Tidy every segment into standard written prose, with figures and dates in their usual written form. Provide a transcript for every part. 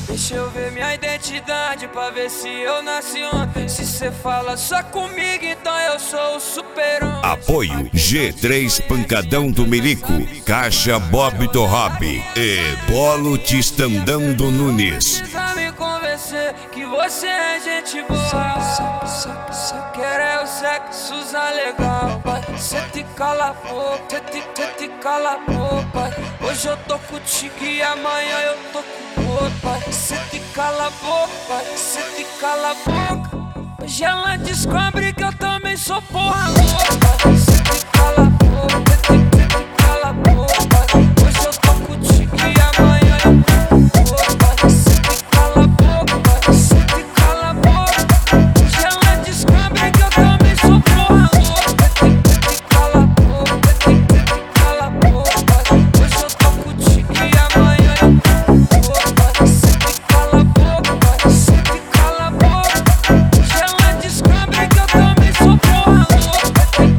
Deixa eu ver minha identidade pra ver se eu nasci ontem. Se cê fala só comigo, então eu sou o super-homem. Apoio G3 Pancadão do Melico, Caixa Bob do Hobby e Polo Tistandão do Nunes. Precisa me convencer que você é gente boa. Só quer é o sexo usar legal, pai. Cê te cala a boca, cê te cala a boca, pai. Hoje eu tô contigo e amanhã eu tô com outro, pai. Cê te cala a boca, pai. Cê te cala a boca. Hoje ela descobre que eu também sou porra louca. Cê te cala a boca, cê te cala a boca, pai. Hoje eu tô contigo e amanhã eu tô com outro, pai. Cê te cala a boca, pai. Cê te cala a boca. Hoje ela descobre que eu também sou porra louca. Cê te cala a boca, cê te cala a boca, pai. Hoje eu tô contigo e amanhã eu tô com outro, pai. Cê te cala a boca, pai. Cê te cala a boca. Hoje ela descobre que eu também sou porra louca.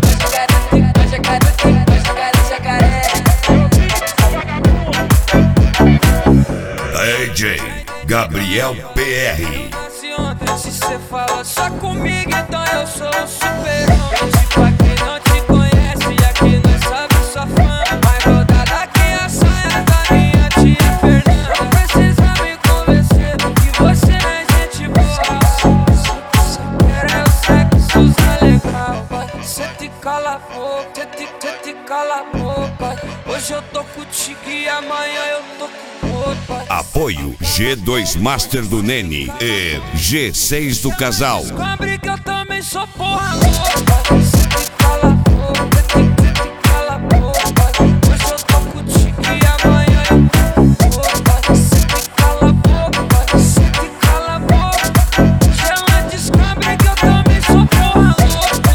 DJ Gabriel PR. Se cê fala só comigo, então eu sou o super-homem. Pra quem não te conhece, aqui nós sabe sua fama. Mais rodada que a saia da minha tia Fernanda. Não precisa me convencer que você é gente boa. Só quer é o sexo usar legal, pai. Cê te cala a boca, cê te cala a boca, pai. Hoje eu tô contigo e amanhã eu tô com outro, pai. Apoio G2 Master do Nene e G6 do Casal. Descobre que eu também sou porra louca. Cê te cala a boca, cê te cala a boca, pai. Hoje eu tô contigo e amanhã eu tô com outro, pai. Cê te cala a boca, pai. Cê te cala a boca. Hoje ela descobre que eu também sou porra louca.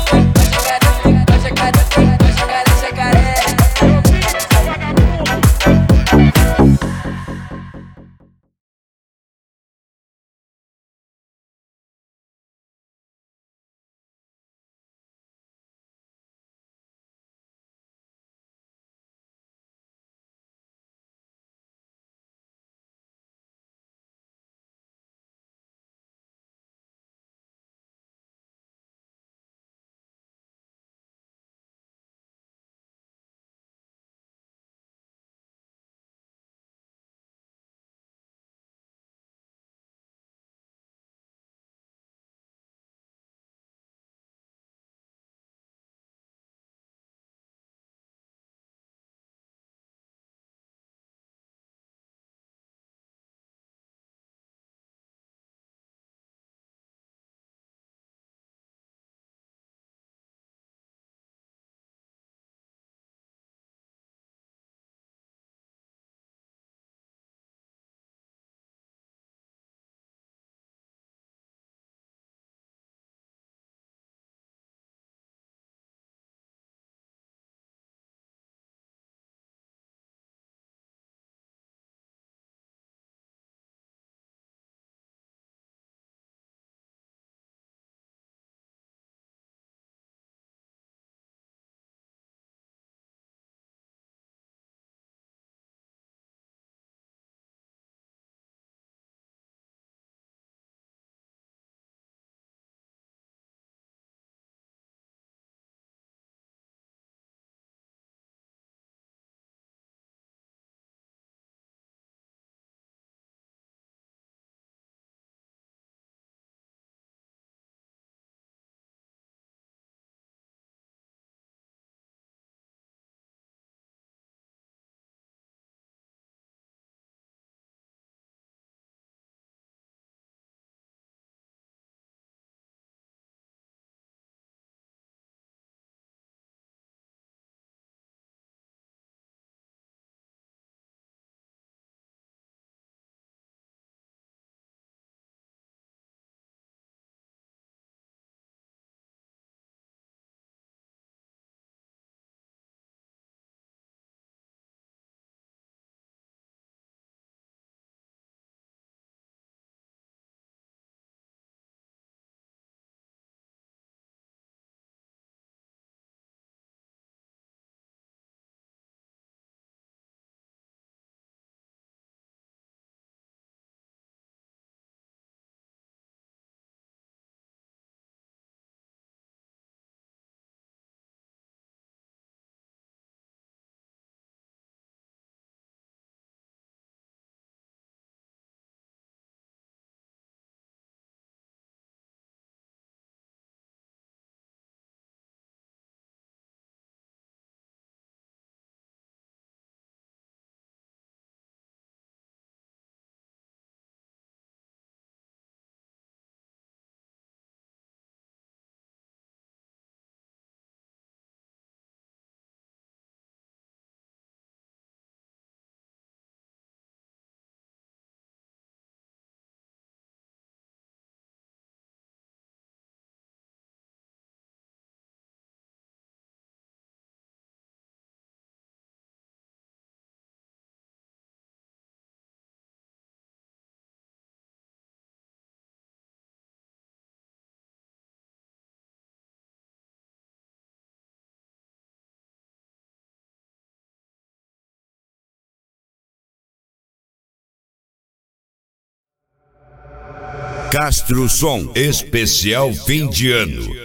Castro Som, especial fim de ano.